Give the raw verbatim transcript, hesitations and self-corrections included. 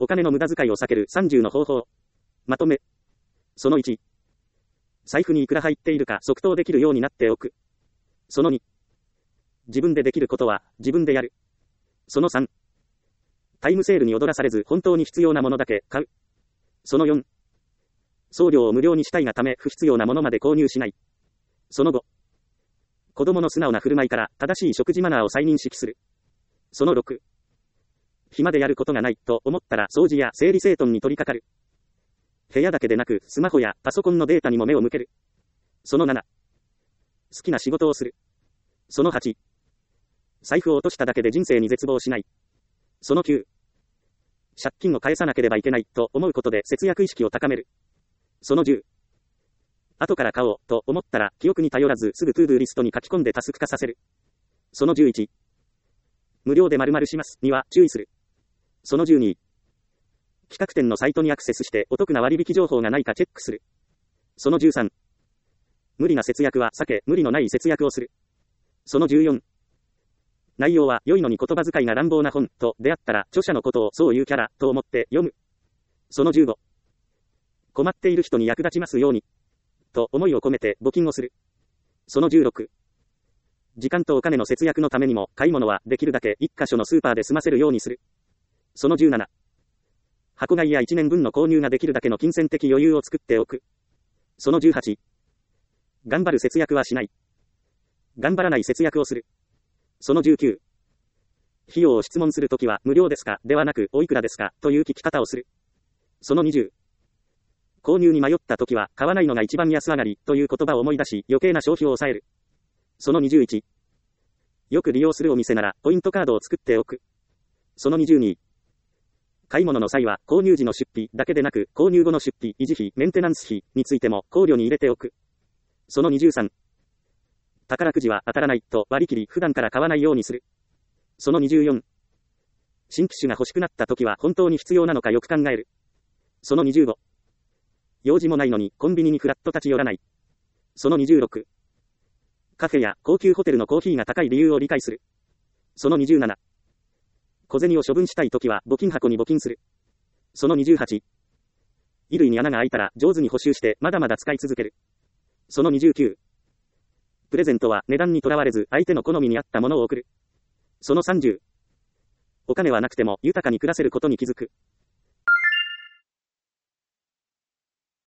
お金の無駄遣いを避けるさんじゅうの方法。まとめ。そのいち。財布にいくら入っているか即答できるようになっておく。そのに。自分でできることは自分でやる。そのさん。タイムセールに踊らされず本当に必要なものだけ買う。そのよん。送料を無料にしたいがため不必要なものまで購入しない。そのご。子供の素直な振る舞いから正しい食事マナーを再認識する。そのろく。暇でやることがないと思ったら掃除や整理整頓に取り掛かる。部屋だけでなくスマホやパソコンのデータにも目を向ける。そのなな。好きな仕事をする。そのはち。財布を落としただけで人生に絶望しない。そのきゅう。借金を返さなければいけないと思うことで節約意識を高める。そのじゅう。後から買おうと思ったら記憶に頼らずすぐトゥードゥーリストに書き込んでタスク化させる。そのじゅういち。無料で〇〇しますには注意する。そのじゅうに。企画展のサイトにアクセスしてお得な割引情報がないかチェックする。そのじゅうさん。無理な節約は避け、無理のない節約をする。そのじゅうよん。内容は良いのに言葉遣いが乱暴な本と出会ったら著者のことをそういうキャラと思って読む。そのじゅうご。困っている人に役立ちますようにと思いを込めて募金をする。そのじゅうろく。時間とお金の節約のためにも買い物はできるだけ一箇所のスーパーで済ませるようにする。そのじゅうなな。箱買いやいちねんぶんの購入ができるだけの金銭的余裕を作っておく。そのじゅうはち。頑張る節約はしない。頑張らない節約をする。そのじゅうきゅう。費用を質問するときは無料ですかではなくおいくらですかという聞き方をする。そのにじゅう。購入に迷ったときは買わないのが一番安上がりという言葉を思い出し余計な消費を抑える。そのにじゅういち。よく利用するお店ならポイントカードを作っておく。そのにじゅうに。買い物の際は購入時の出費だけでなく購入後の出費、維持費、メンテナンス費についても考慮に入れておく。そのにじゅうさん。宝くじは当たらないと割り切り普段から買わないようにする。そのにじゅうよん。新機種が欲しくなった時は本当に必要なのかよく考える。そのにじゅうご。用事もないのにコンビニにフラッと立ち寄らない。そのにじゅうろく。カフェや高級ホテルのコーヒーが高い理由を理解する。そのにじゅうなな。小銭を処分したい時は募金箱に募金する。そのにじゅうはち。衣類に穴が開いたら上手に補修してまだまだ使い続ける。そのにじゅうきゅう。プレゼントは値段にとらわれず相手の好みに合ったものを贈る。そのさんじゅう。お金はなくても豊かに暮らせることに気づく。